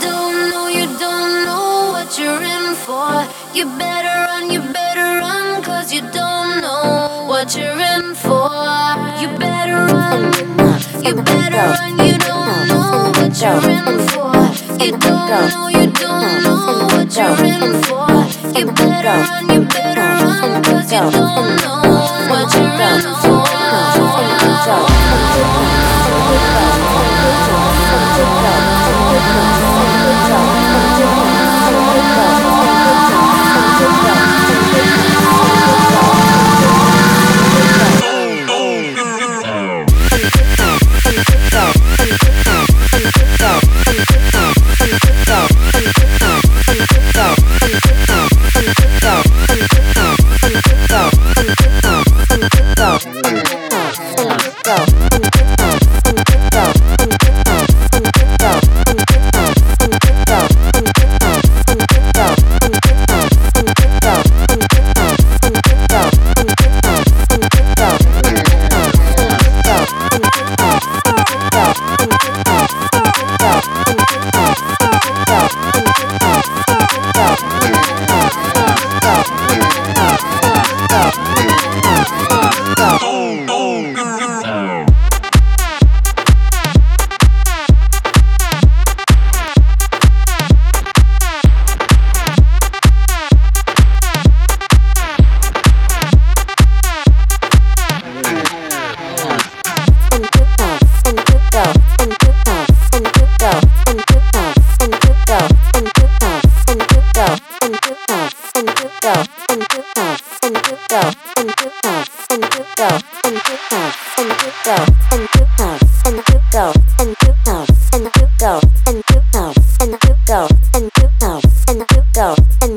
don't know what you're in for. You better run, cause you don't know what you're in for. You better run, you don't know what you're in for. You don't know what you're in for. You better run, cause you don't know what you're in for.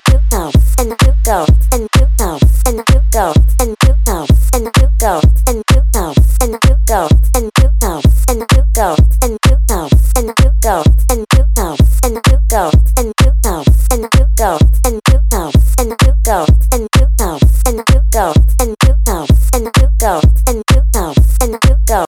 Go.